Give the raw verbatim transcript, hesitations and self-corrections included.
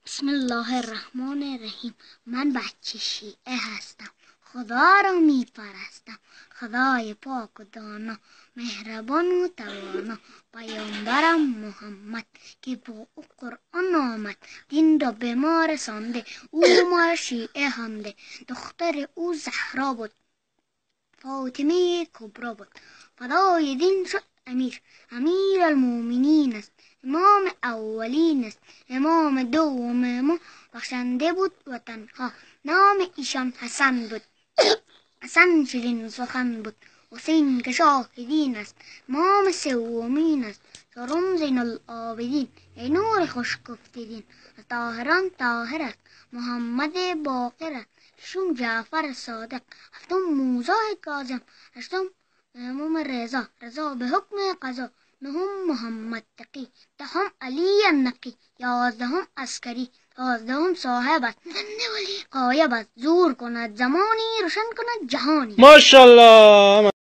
بسم الله الرحمن الرحیم. من بچه شیعه هستم، خدا را می پرستم، خدای پاک و دانا، مهربان و توانا. پیامبرم محمد که با او قرآن آمد، دین را به ما رسانده، او ما شیعه خوانده. دختر او زهرا بود، فاطمه کبرا بود، فدای دین شد امیر. امیر المؤمنین است، امام اولین است، امام دوم ما، بخشنده بود وطنها. نام ایشان حسن بود، حسن شیرین سخن بود. حسین که شاه دین است، امام سومین است، چهارم زین العابدین، ای نور خوش گفته دین. از طاهران طاهر است، محمد باقر است، ششم جعفر صادق، هفتم موسی کاظم، هشتم امام رضا، رضا به حکم قضا، نهم محمد تقی، دهم علی النقی، یازدهم عسکری، دوازدهم صاحب است، غایب است، زور کند زمانی، روشن کند جهانی. ماشاءالله.